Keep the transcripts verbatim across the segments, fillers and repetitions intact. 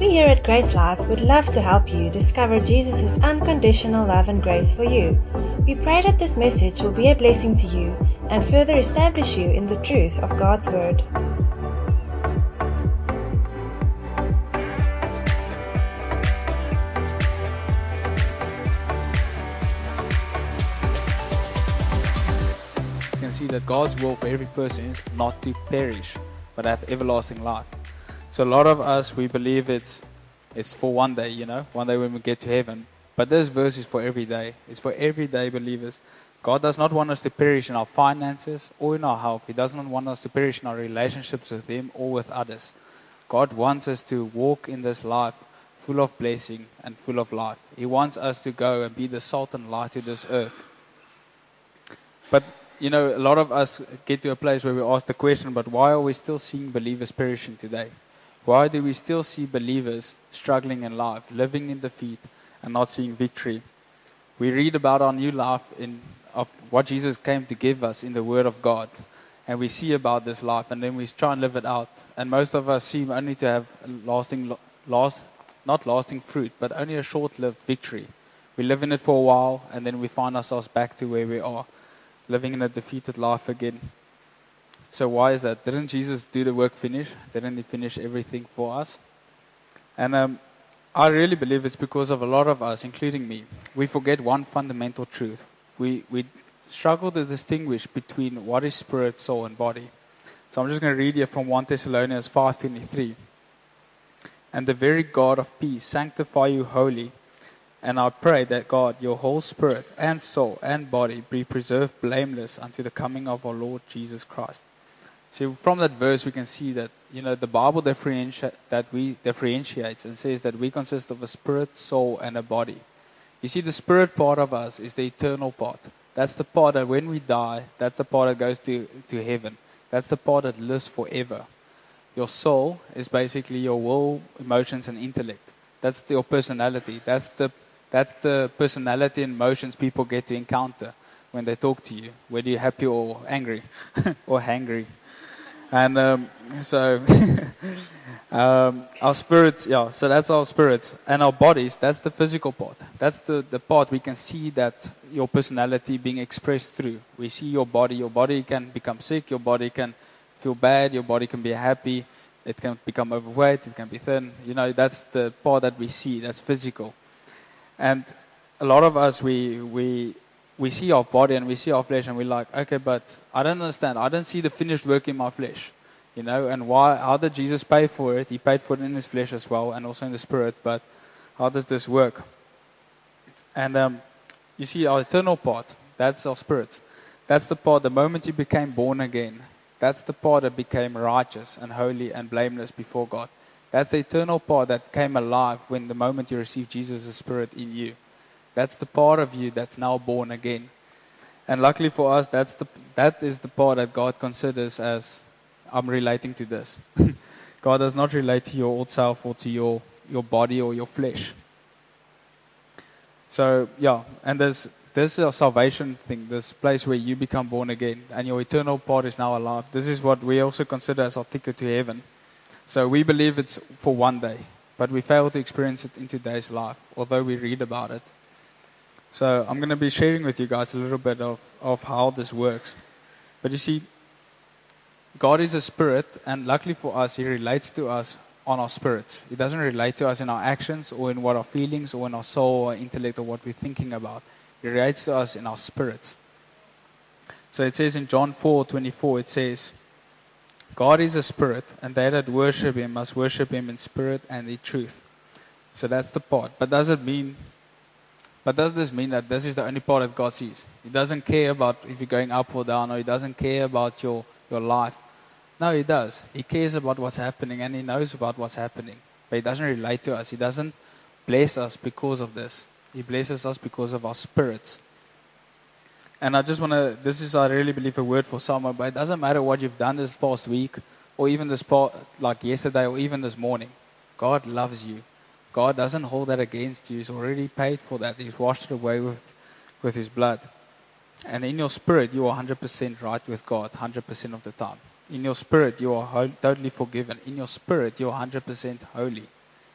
We here at Grace Life would love to help you discover Jesus' unconditional love and grace for you. We pray that this message will be a blessing to you and further establish you in the truth of God's Word. You can see that God's will for every person is not to perish, but have everlasting life. So a lot of us, we believe it's it's for one day, you know, one day when we get to heaven. But this verse is for every day. It's for everyday believers. God does not want us to perish in our finances or in our health. He does not want us to perish in our relationships with Him or with others. God wants us to walk in this life full of blessing and full of life. He wants us to go and be the salt and light to this earth. But you know, a lot of us get to a place where we ask the question, but why are we still seeing believers perishing today? Why do we still see believers struggling in life, living in defeat, and not seeing victory? We read about our new life in of what Jesus came to give us in the Word of God, and we see about this life, and then we try and live it out. And most of us seem only to have lasting, last, not lasting fruit, but only a short-lived victory. We live in it for a while, and then we find ourselves back to where we are, living in a defeated life again. So why is that? Didn't Jesus do the work finish? Didn't He finish everything for us? And um, I really believe it's because of a lot of us, including me, we forget one fundamental truth. We we struggle to distinguish between what is spirit, soul, and body. So I'm just going to read here from First Thessalonians five twenty-three. And the very God of peace sanctify you wholly. And I pray that God, your whole spirit and soul and body be preserved blameless unto the coming of our Lord Jesus Christ. So from that verse we can see that, you know, the Bible differentiates that we differentiates and says that we consist of a spirit, soul, and a body. You see, the spirit part of us is the eternal part. That's the part that when we die, that's the part that goes to, to heaven. That's the part that lives forever. Your soul is basically your will, emotions, and intellect. That's your personality. That's the That's the personality and emotions people get to encounter when they talk to you, whether you're happy or angry or hangry. And um, so um, our spirits, yeah, so that's our spirits. And our bodies, that's the physical part. That's the, the part we can see that your personality being expressed through. We see your body. Your body can become sick. Your body can feel bad. Your body can be happy. It can become overweight. It can be thin. You know, that's the part that we see. That's physical. And a lot of us, we we we see our body and we see our flesh and we're like, okay, but I don't understand. I don't see the finished work in my flesh, you know, and why? How did Jesus pay for it? He paid for it in His flesh as well and also in the spirit, but how does this work? And um, you see our eternal part, that's our spirit. That's the part, the moment you became born again, that's the part that became righteous and holy and blameless before God. That's the eternal part that came alive when the moment you received Jesus' Spirit in you. That's the part of you that's now born again. And luckily for us, that's the that is the part that God considers as, I'm relating to this. God does not relate to your old self or to your, your body or your flesh. So, yeah, and there's this is a salvation thing, this place where you become born again and your eternal part is now alive. This is what we also consider as our ticket to heaven. So we believe it's for one day, but we fail to experience it in today's life, although we read about it. So I'm going to be sharing with you guys a little bit of, of how this works. But you see, God is a spirit, and luckily for us, He relates to us on our spirits. He doesn't relate to us in our actions or in what our feelings or in our soul or intellect or what we're thinking about. He relates to us in our spirits. So it says in John four twenty-four, it says, God is a spirit, and they that worship Him must worship Him in spirit and in truth. So that's the part. But does it mean, but does this mean that this is the only part that God sees? He doesn't care about if you're going up or down, or He doesn't care about your, your life. No, He does. He cares about what's happening, and He knows about what's happening. But He doesn't relate to us. He doesn't bless us because of this. He blesses us because of our spirits. And I just want to, this is, I really believe, a word for someone, but it doesn't matter what you've done this past week, or even this past, like yesterday, or even this morning. God loves you. God doesn't hold that against you. He's already paid for that. He's washed it away with, with His blood. And in your spirit, you are one hundred percent right with God, one hundred percent of the time. In your spirit, you are ho- totally forgiven. In your spirit, you are one hundred percent holy.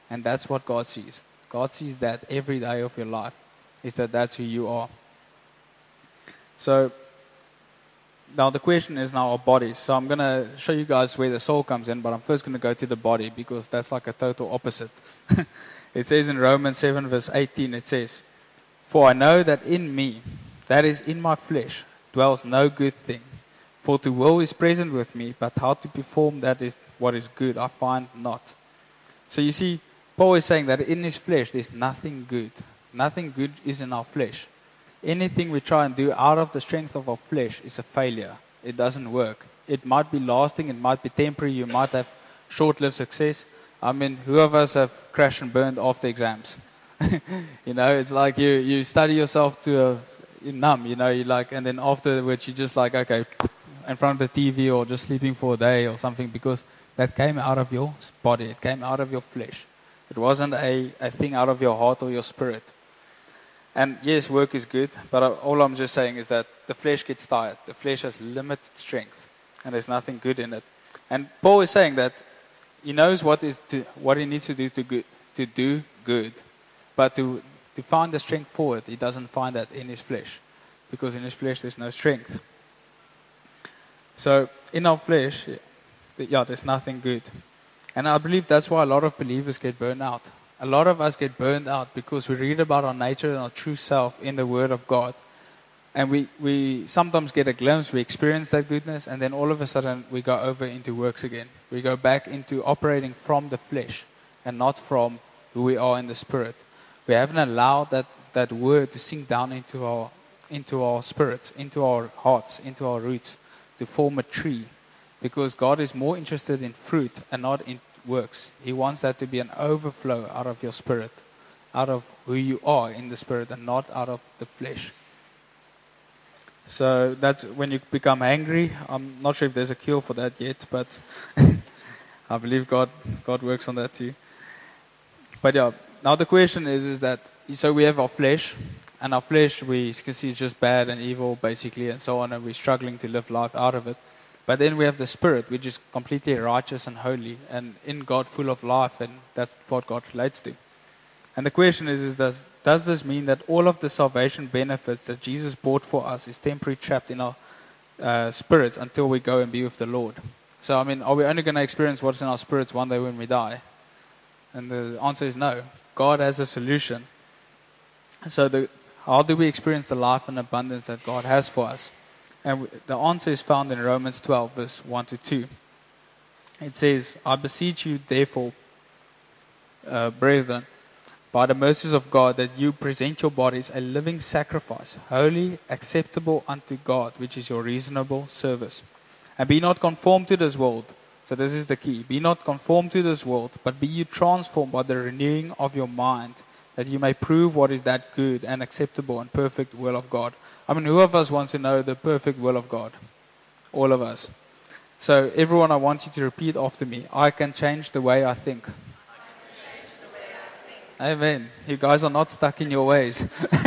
And that's what God sees. God sees that every day of your life, is that that's who you are. So, now the question is now our bodies. So I'm going to show you guys where the soul comes in, but I'm first going to go to the body because that's like a total opposite. It says in Romans seven verse eighteen, it says, "For I know that in me, that is in my flesh, dwells no good thing. For to will is present with me, but how to perform that is what is good, I find not." So you see, Paul is saying that in his flesh there's nothing good. Nothing good is in our flesh. Anything we try and do out of the strength of our flesh is a failure. It doesn't work. It might be lasting, it might be temporary, you might have short-lived success. I mean, who of us have crashed and burned after exams? You know, it's like you, you study yourself to a you're numb, you know, you like, and then afterwards you're just like, okay, in front of the T V or just sleeping for a day or something, because that came out of your body, it came out of your flesh. It wasn't a, a thing out of your heart or your spirit. And yes, work is good, but all I'm just saying is that the flesh gets tired. The flesh has limited strength, and there's nothing good in it. And Paul is saying that he knows what is to, what he needs to do to, good, to do good, but to, to find the strength for it, he doesn't find that in his flesh, because in his flesh there's no strength. So in our flesh, yeah, there's nothing good. And I believe that's why a lot of believers get burned out. A lot of us get burned out because we read about our nature and our true self in the Word of God. And we, we sometimes get a glimpse, we experience that goodness, and then all of a sudden we go over into works again. We go back into operating from the flesh and not from who we are in the Spirit. We haven't allowed that, that Word to sink down into our, into our spirits, into our hearts, into our roots, to form a tree. Because God is more interested in fruit and not in works. He wants that to be an overflow out of your spirit, out of who you are in the Spirit and not out of the flesh. So that's when you become angry. I'm not sure if there's a cure for that yet, but I believe God God works on that too. But yeah, now the question is, is that, so we have our flesh, and our flesh we can see is just bad and evil basically and so on, and we're struggling to live life out of it. But then we have the Spirit, which is completely righteous and holy, and in God full of life, and that's what God relates to. And the question is, is does, does this mean that all of the salvation benefits that Jesus bought for us is temporarily trapped in our uh, spirits until we go and be with the Lord? So, I mean, are we only going to experience what's in our spirits one day when we die? And the answer is no. God has a solution. So the, how do we experience the life and abundance that God has for us? And the answer is found in Romans twelve, verse one to two. It says, "I beseech you, therefore, uh, brethren, by the mercies of God, that you present your bodies a living sacrifice, holy, acceptable unto God, which is your reasonable service. And be not conformed to this world." So this is the key. "Be not conformed to this world, but be you transformed by the renewing of your mind, that you may prove what is that good and acceptable and perfect will of God." I mean, who of us wants to know the perfect will of God? All of us. So everyone, I want you to repeat after me. I can change the way I think. Amen. You guys are not stuck in your ways.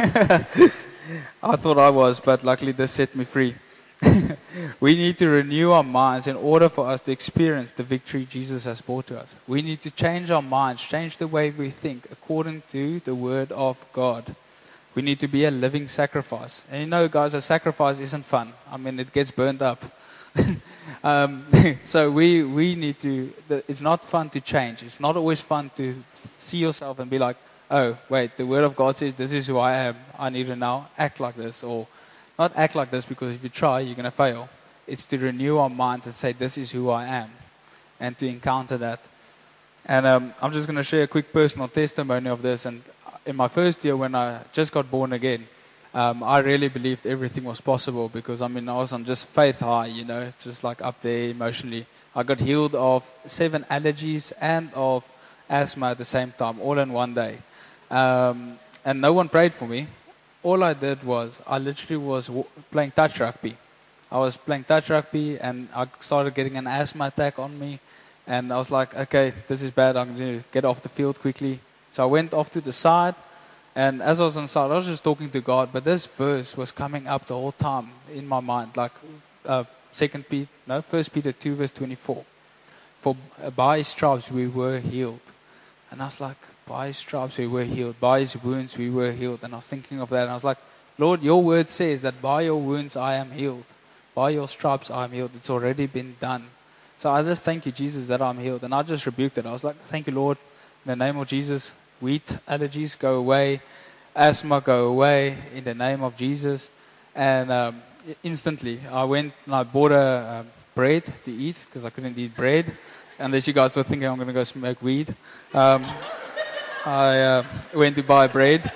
I thought I was, but luckily this set me free. We need to renew our minds in order for us to experience the victory Jesus has brought to us. We need to change our minds, change the way we think according to the Word of God. We need to be a living sacrifice. And you know, guys, a sacrifice isn't fun. I mean, it gets burned up. um, so we we need to, it's not fun to change. It's not always fun to see yourself and be like, oh, wait, the Word of God says this is who I am. I need to now act like this. Or not act like this, because if you try, you're going to fail. It's to renew our minds and say, this is who I am. And to encounter that. And um, I'm just going to share a quick personal testimony of this. And in my first year, when I just got born again, um, I really believed everything was possible, because I mean, I was on just faith high, you know, it's just like up there emotionally. I got healed of seven allergies and of asthma at the same time, all in one day. Um, and no one prayed for me. All I did was, I literally was w- playing touch rugby. I was playing touch rugby, and I started getting an asthma attack on me. And I was like, okay, this is bad, I'm going to get off the field quickly. So I went off to the side, and as I was on the side, I was just talking to God, but this verse was coming up the whole time in my mind, like uh, Second Peter, no, First Peter two, verse twenty-four. For by His stripes we were healed. And I was like, by his stripes we were healed. By his wounds we were healed. And I was thinking of that. And I was like, Lord, your word says that by your wounds I am healed. By your stripes I am healed. It's already been done. So I just thank you, Jesus, that I'm healed. And I just rebuked it. I was like, thank you, Lord. In the name of Jesus, wheat allergies go away. Asthma go away. In the name of Jesus. And um, instantly I went and I bought a um, bread to eat because I couldn't eat bread. Unless you guys were thinking I'm going to go smoke weed. Um, I uh, went to buy bread.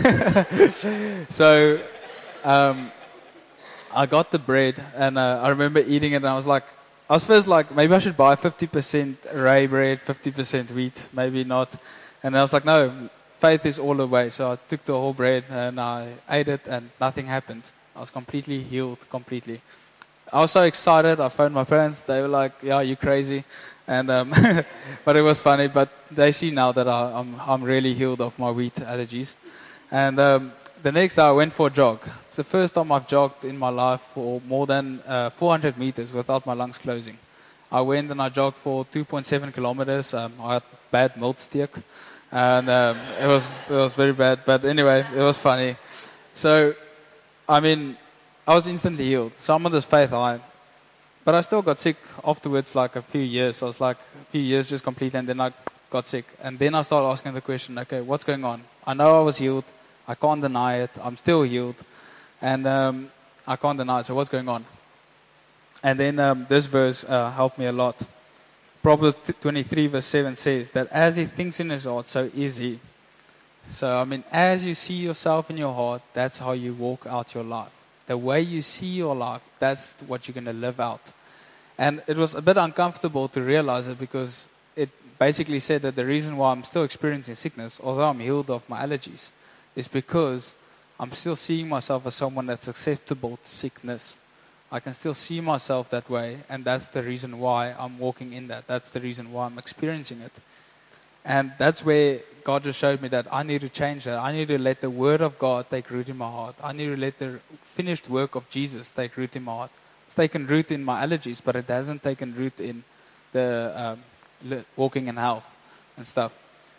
so um, I got the bread and uh, I remember eating it and I was like, I was first like, maybe I should buy fifty percent rye bread, fifty percent wheat, maybe not. And I was like, no, faith is all the way. So I took the whole bread and I ate it and nothing happened. I was completely healed, completely. I was so excited. I phoned my parents. They were like, yeah, you crazy. And um, but it was funny. But they see now that I, I'm I'm really healed of my wheat allergies. And um, the next day I went for a jog. It's the first time I've jogged in my life for more than uh, four hundred meters without my lungs closing. I went and I jogged for two point seven kilometers. Um, I had bad miltsteek, and um, it was it was very bad. But anyway, it was funny. So, I mean, I was instantly healed. So I'm on this faith high. But I still got sick afterwards, like a few years. I was like a few years just completely, and then I got sick. And then I started asking the question, okay, what's going on? I know I was healed. I can't deny it. I'm still healed. And um, I can't deny it. So what's going on? And then um, this verse uh, helped me a lot. Proverbs twenty-three verse seven says that as he thinks in his heart, so is he. So, I mean, as you see yourself in your heart, that's how you walk out your life. The way you see your life, that's what you're going to live out. And it was a bit uncomfortable to realize it because it basically said that the reason why I'm still experiencing sickness, although I'm healed of my allergies, is because I'm still seeing myself as someone that's acceptable to sickness. I can still see myself that way, and that's the reason why I'm walking in that. That's the reason why I'm experiencing it. And that's where God just showed me that I need to change that. I need to let the Word of God take root in my heart. I need to let the finished work of Jesus take root in my heart. It's taken root in my allergies, but it hasn't taken root in the um, walking in health and stuff.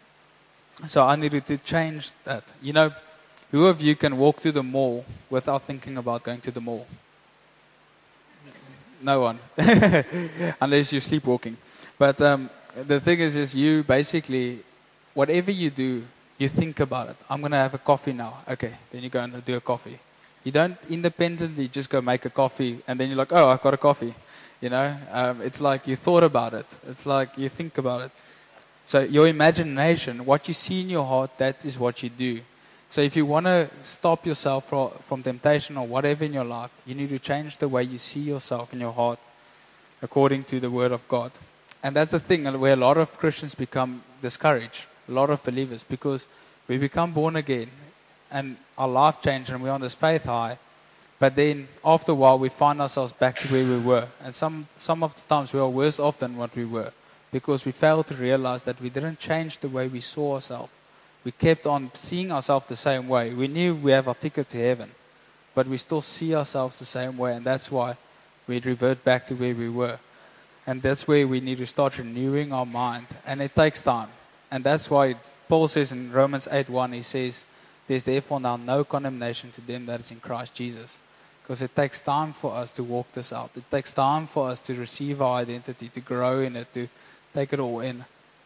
So I needed to change that. You know, who of you can walk to the mall without thinking about going to the mall? No one. Unless you're sleepwalking. But um, the thing is, is you basically, whatever you do, you think about it. I'm going to have a coffee now. Okay, then you go and do a coffee. You don't independently just go make a coffee and then you're like, oh, I've got a coffee. You know, um, it's like you thought about it. It's like you think about it. So your imagination, what you see in your heart, that is what you do. So if you want to stop yourself from, from temptation or whatever in your life, you need to change the way you see yourself in your heart according to the Word of God. And that's the thing where a lot of Christians become discouraged, a lot of believers, because we become born again and our life changed and we're on this faith high. But then after a while we find ourselves back to where we were. And some, some of the times we are worse off than what we were because we failed to realize that we didn't change the way we saw ourselves. We kept on seeing ourselves the same way. We knew we have our ticket to heaven, but we still see ourselves the same way, and that's why we revert back to where we were. And that's where we need to start renewing our mind, and it takes time. And that's why Paul says in Romans eight one, he says, there's therefore now no condemnation to them that is in Christ Jesus. Because it takes time for us to walk this out. It takes time for us to receive our identity, to grow in it, to take it all in.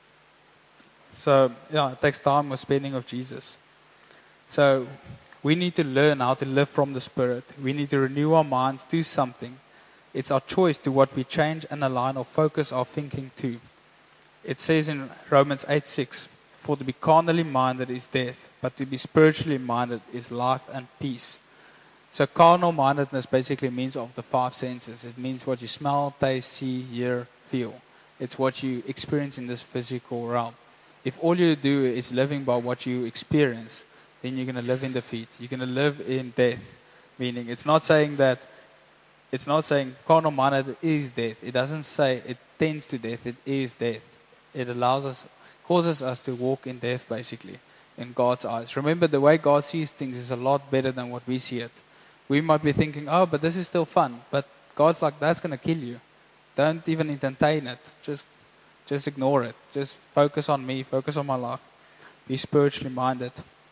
So, yeah, it takes time with spending of Jesus. So, we need to learn how to live from the Spirit. We need to renew our minds, do something. It's our choice to what we change and align or focus our thinking to. It says in Romans eight six, for to be carnally minded is death, but to be spiritually minded is life and peace. So carnal mindedness basically means of the five senses. It means what you smell, taste, see, hear, feel. It's what you experience in this physical realm. If all you do is living by what you experience, then you're going to live in defeat. You're going to live in death. Meaning, it's not saying that, it's not saying carnal minded is death. It doesn't say it tends to death. It is death. It allows us, causes us to walk in death, basically, in God's eyes. Remember, the way God sees things is a lot better than what we see it. We might be thinking, oh, but this is still fun. But God's like, that's going to kill you. Don't even entertain it. Just Just ignore it. Just focus on me, focus on my life. Be spiritually minded.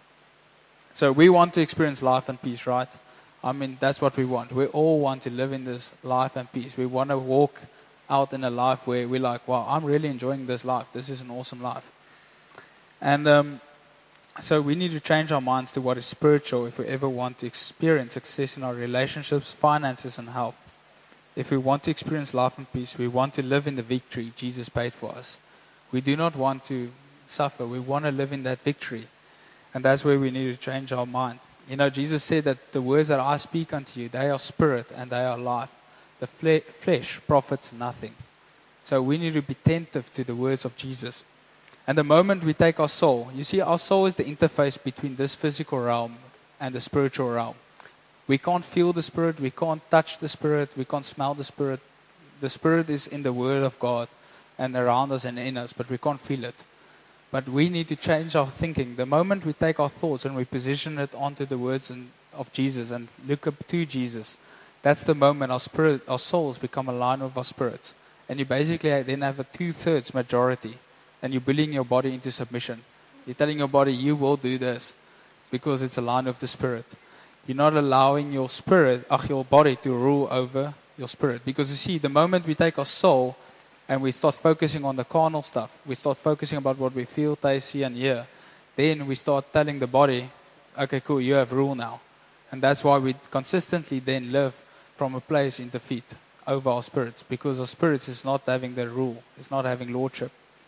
So we want to experience life and peace, right? I mean, that's what we want. We all want to live in this life and peace. We want to walk out in a life where we're like, wow, I'm really enjoying this life. This is an awesome life. And um, so we need to change our minds to what is spiritual if we ever want to experience success in our relationships, finances, and health. If we want to experience life and peace, we want to live in the victory Jesus paid for us. We do not want to suffer. We want to live in that victory. And that's where we need to change our mind. You know, Jesus said that the words that I speak unto you, they are spirit and they are life. The fle- flesh profits nothing. So we need to be attentive to the words of Jesus. And the moment we take our soul, you see, our soul is the interface between this physical realm and the spiritual realm. We can't feel the Spirit, we can't touch the Spirit, we can't smell the Spirit. The Spirit is in the Word of God and around us and in us, but we can't feel it. But we need to change our thinking. The moment we take our thoughts and we position it onto the words of Jesus and look up to Jesus, that's the moment our spirit, our souls become aligned with our spirits. And you basically then have a two-thirds majority, and you're bullying your body into submission. You're telling your body, you will do this, because it's aligned with the Spirit. You're not allowing your spirit, ach, your body to rule over your spirit. Because you see, the moment we take our soul and we start focusing on the carnal stuff, we start focusing about what we feel, taste, see, and hear, then we start telling the body, okay, cool, you have rule now. And that's why we consistently then live from a place in defeat over our spirits, because our spirits is not having the rule, it's not having lordship.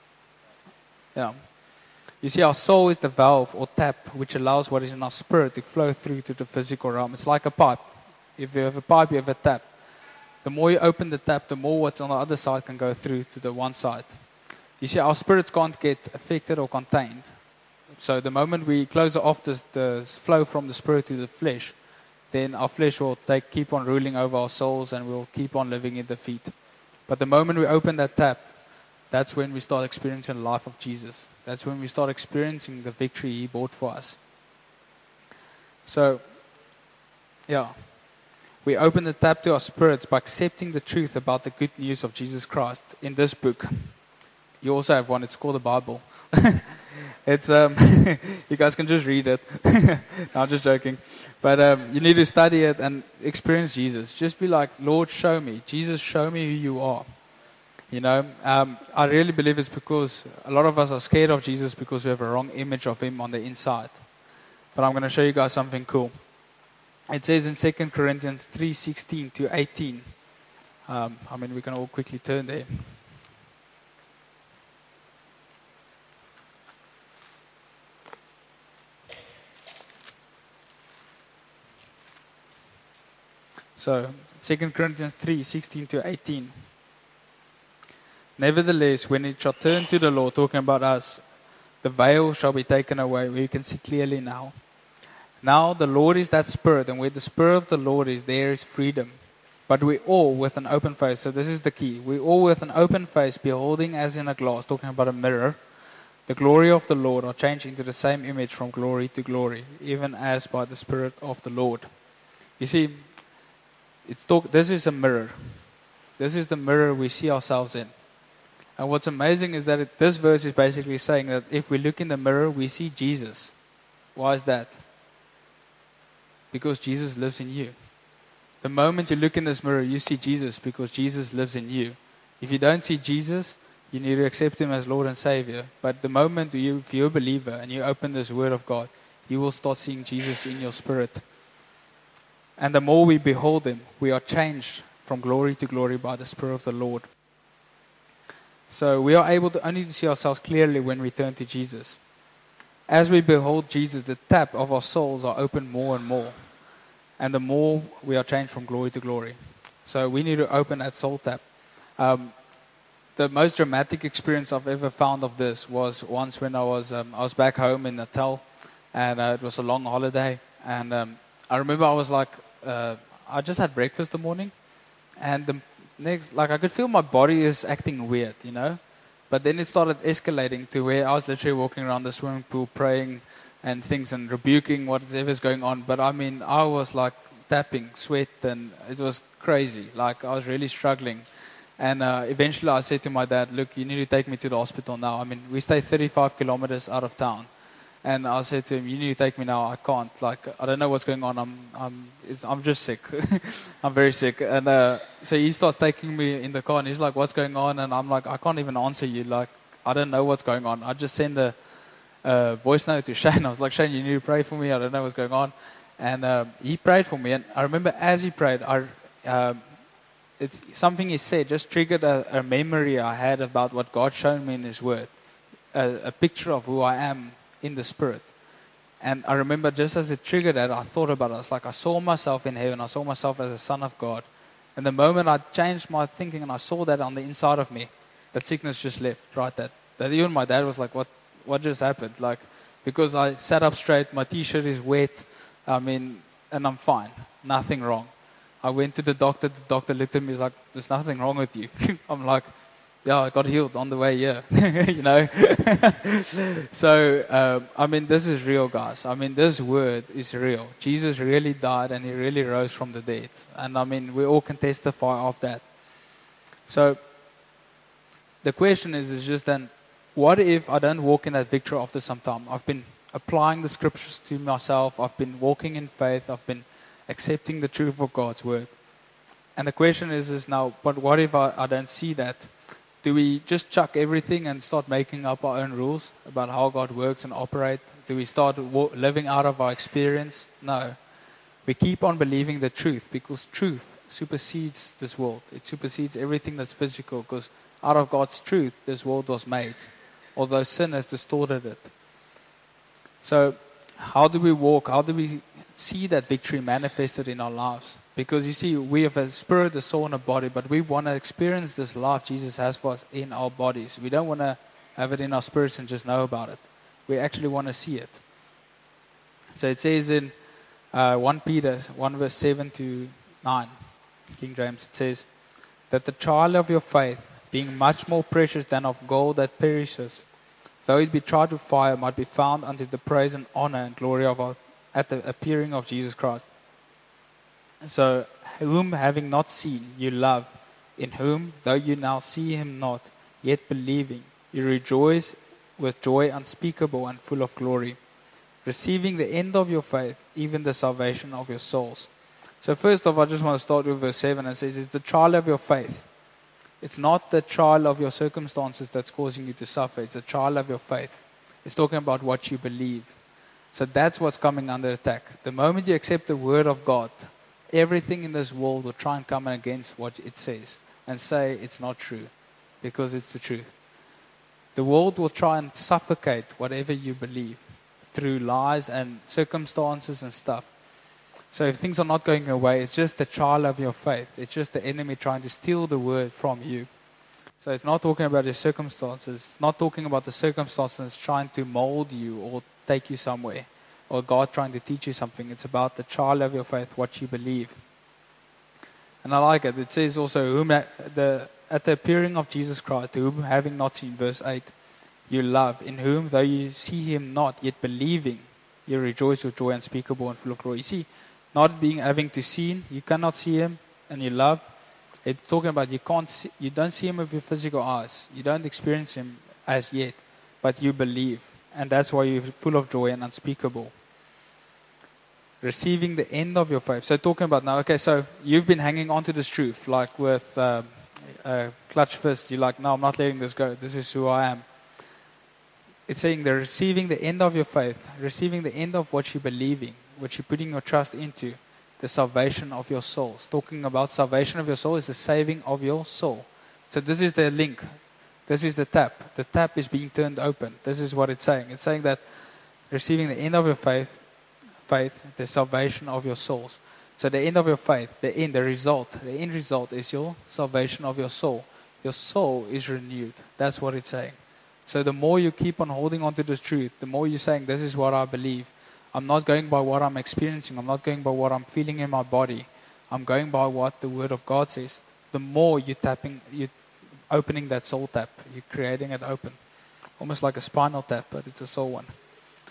Yeah. You see, our soul is the valve or tap which allows what is in our spirit to flow through to the physical realm. It's like a pipe. If you have a pipe, you have a tap. The more you open the tap, the more what's on the other side can go through to the one side. You see, our spirits can't get affected or contained. So the moment we close off the, the flow from the spirit to the flesh, then our flesh will take, keep on ruling over our souls and we'll keep on living in defeat. But the moment we open that tap, that's when we start experiencing the life of Jesus. That's when we start experiencing the victory He bought for us. So, yeah. We open the tap to our spirits by accepting the truth about the good news of Jesus Christ. In this book, you also have one. It's called the Bible. It's um, you guys can just read it. No, I'm just joking. But um, you need to study it and experience Jesus. Just be like, Lord, show me. Jesus, show me who you are. You know, um, I really believe it's because a lot of us are scared of Jesus because we have a wrong image of Him on the inside. But I'm going to show you guys something cool. It says in Second Corinthians three sixteen to eighteen. Um, I mean, we can all quickly turn there. So, Second Corinthians three sixteen to eighteen. Nevertheless, when it shall turn to the Lord, talking about us, the veil shall be taken away. We can see clearly now. Now the Lord is that Spirit, and where the Spirit of the Lord is, there is freedom. But we all with an open face, so this is the key, we all with an open face, beholding as in a glass, talking about a mirror, the glory of the Lord, are changed into the same image from glory to glory, even as by the Spirit of the Lord. You see, it's talk, this is a mirror. This is the mirror we see ourselves in. And what's amazing is that it, this verse is basically saying that if we look in the mirror, we see Jesus. Why is that? Because Jesus lives in you. The moment you look in this mirror, you see Jesus because Jesus lives in you. If you don't see Jesus, you need to accept Him as Lord and Savior. But the moment you, if you're a believer and you open this Word of God, you will start seeing Jesus in your spirit. And the more we behold Him, we are changed from glory to glory by the Spirit of the Lord. So we are able to only to see ourselves clearly when we turn to Jesus. As we behold Jesus, the tap of our souls are opened more and more. And the more we are changed from glory to glory. So we need to open that soul tap. Um, the most dramatic experience I've ever found of this was once when I was um, I was back home in Natal, and uh, it was a long holiday. And um, I remember I was like, uh, I just had breakfast the morning, and the next, like I could feel my body is acting weird, you know. But then it started escalating to where I was literally walking around the swimming pool praying and things and rebuking whatever's going on. But I mean, I was like tapping, sweat, and it was crazy. Like I was really struggling. And uh, eventually I said to my dad, look, you need to take me to the hospital now. I mean, we stay thirty-five kilometers out of town. And I said to him, you need to take me now. I can't. Like, I don't know what's going on. I'm I'm, it's, I'm just sick. I'm very sick. And uh, so he starts taking me in the car, and he's like, what's going on? And I'm like, I can't even answer you. Like, I don't know what's going on. I just send a, a voice note to Shane. I was like, Shane, you need to pray for me. I don't know what's going on. And uh, he prayed for me. And I remember as he prayed, I... Um, It's something he said just triggered a, a memory I had about what God showed me in His Word, a, a picture of who I am in the Spirit. And I remember just as it triggered that, I thought about it. I was like, I saw myself in heaven. I saw myself as a son of God. And the moment I changed my thinking and I saw that on the inside of me, that sickness just left right that. That even my dad was like, what, what just happened? Like, because I sat up straight, my T-shirt is wet, I mean, and I'm fine, nothing wrong. I went to the doctor. The doctor looked at me, like, there's nothing wrong with you. I'm like, yeah, I got healed on the way here, you know. So, um, I mean, this is real, guys. I mean, this word is real. Jesus really died and He really rose from the dead. And I mean, we all can testify of that. So, the question is, is just then, what if I don't walk in that victory after some time? I've been applying the scriptures to myself. I've been walking in faith. I've been accepting the truth of God's word. And the question is, is now, but what if I, I don't see that? Do we just chuck everything and start making up our own rules about how God works and operates? Do we start wo- living out of our experience? No. We keep on believing the truth, because truth supersedes this world. It supersedes everything that's physical, because out of God's truth, this world was made, although sin has distorted it. So, how do we walk? How do we see that victory manifested in our lives? Because you see, we have a spirit, a soul, and a body, but we want to experience this life Jesus has for us in our bodies. We don't want to have it in our spirits and just know about it. We actually want to see it. So it says in uh, First Peter one verse seven to nine, King James, it says, that the trial of your faith, being much more precious than of gold that perishes, though it be tried with fire, might be found unto the praise and honor and glory of our at the appearing of Jesus Christ. So, whom having not seen, you love, in whom, though you now see Him not, yet believing, you rejoice with joy unspeakable and full of glory, receiving the end of your faith, even the salvation of your souls. So first off, I just want to start with verse seven, and it says, it's the trial of your faith. It's not the trial of your circumstances that's causing you to suffer. It's a trial of your faith. It's talking about what you believe. So that's what's coming under attack. The moment you accept the word of God, everything in this world will try and come against what it says and say it's not true, because it's the truth. The world will try and suffocate whatever you believe through lies and circumstances and stuff. So if things are not going your way, it's just the trial of your faith. It's just the enemy trying to steal the word from you. So it's not talking about your circumstances. It's not talking about the circumstances trying to mold you or take you somewhere, or God trying to teach you something. It's about the trial of your faith, what you believe. And I like it. It says also, whom at the, at the appearing of Jesus Christ, whom having not seen, verse eight, you love, in whom, though you see Him not, yet believing, you rejoice with joy unspeakable and full of glory. You see, not being having to see, you cannot see Him, and you love. It's talking about you can't see, you don't see Him with your physical eyes. You don't experience Him as yet, but you believe. And that's why you're full of joy and unspeakable. Receiving the end of your faith. So talking about now, okay, so you've been hanging on to this truth, like with uh, uh, clutch fist. You're like, no, I'm not letting this go. This is who I am. It's saying they're receiving the end of your faith, receiving the end of what you're believing, what you're putting your trust into, the salvation of your souls. Talking about salvation of your soul is the saving of your soul. So this is the link. This is the tap. The tap is being turned open. This is what it's saying. It's saying that receiving the end of your faith, faith, the salvation of your souls. So the end of your faith, the end, the result, the end result is your salvation of your soul. Your soul is renewed. That's what it's saying. So the more you keep on holding on to the truth, the more you're saying, this is what I believe. I'm not going by what I'm experiencing. I'm not going by what I'm feeling in my body. I'm going by what the Word of God says. The more you're tapping, you're opening that soul tap. You're creating it open. Almost like a spinal tap, but it's a soul one.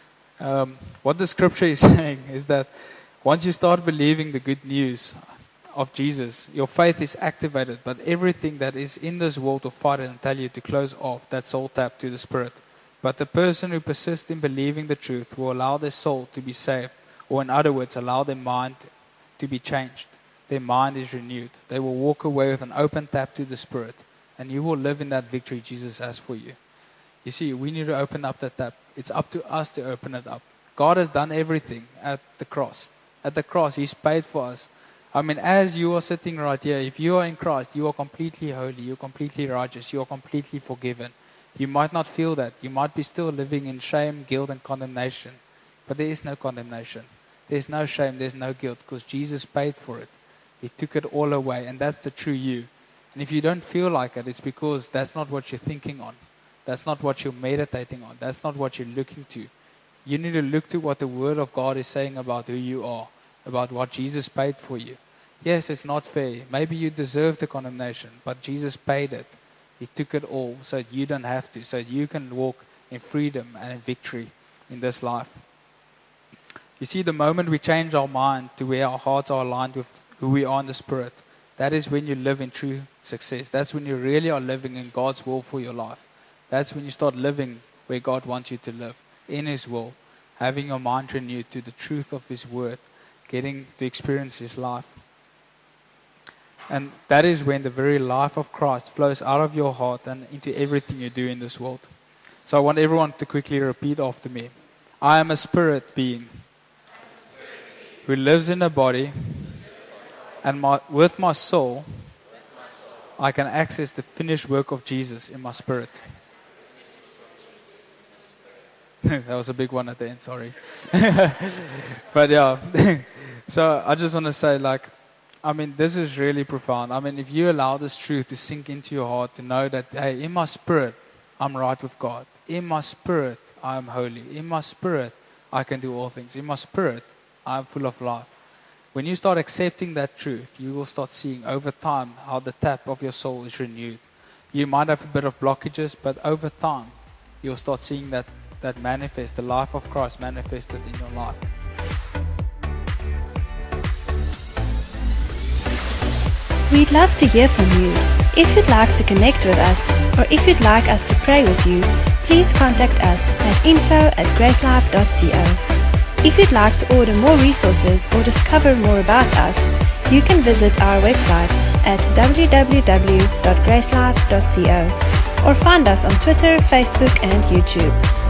Um, what the scripture is saying is that once you start believing the good news, of Jesus, your faith is activated, but everything that is in this world will fight it and tell you to close off that soul tap to the Spirit. But the person who persists in believing the truth will allow their soul to be saved, or in other words, allow their mind to be changed. Their mind is renewed. They will walk away with an open tap to the Spirit, and you will live in that victory Jesus has for you. You see, we need to open up that tap. It's up to us to open it up. God has done everything at the cross. At the cross, He's paid for us. I mean, as you are sitting right here, if you are in Christ, you are completely holy, you're completely righteous, you are completely forgiven. You might not feel that. You might be still living in shame, guilt, and condemnation. But there is no condemnation. There's no shame, there's no guilt, because Jesus paid for it. He took it all away, and that's the true you. And if you don't feel like it, it's because that's not what you're thinking on. That's not what you're meditating on. That's not what you're looking to. You need to look to what the Word of God is saying about who you are, about what Jesus paid for you. Yes, it's not fair. Maybe you deserve the condemnation, but Jesus paid it. He took it all so that you don't have to, so that you can walk in freedom and in victory in this life. You see, the moment we change our mind to where our hearts are aligned with who we are in the Spirit, that is when you live in true success. That's when you really are living in God's will for your life. That's when you start living where God wants you to live, in His will, having your mind renewed to the truth of His Word, getting to experience His life. And that is when the very life of Christ flows out of your heart and into everything you do in this world. So I want everyone to quickly repeat after me. I am a spirit being who lives in a body, and my, with my soul, I can access the finished work of Jesus in my spirit. That was a big one at the end, sorry. But yeah, so I just want to say, like, I mean, this is really profound. I mean, if you allow this truth to sink into your heart, to know that, hey, in my spirit, I'm right with God. In my spirit, I am holy. In my spirit, I can do all things. In my spirit, I am full of life. When you start accepting that truth, you will start seeing over time how the tap of your soul is renewed. You might have a bit of blockages, but over time, you'll start seeing that, that manifest, the life of Christ manifested in your life. We'd love to hear from you. If you'd like to connect with us, or if you'd like us to pray with you, please contact us at info at gracelife dot co. If you'd like to order more resources or discover more about us, you can visit our website at w w w dot gracelife dot co or find us on Twitter, Facebook and YouTube.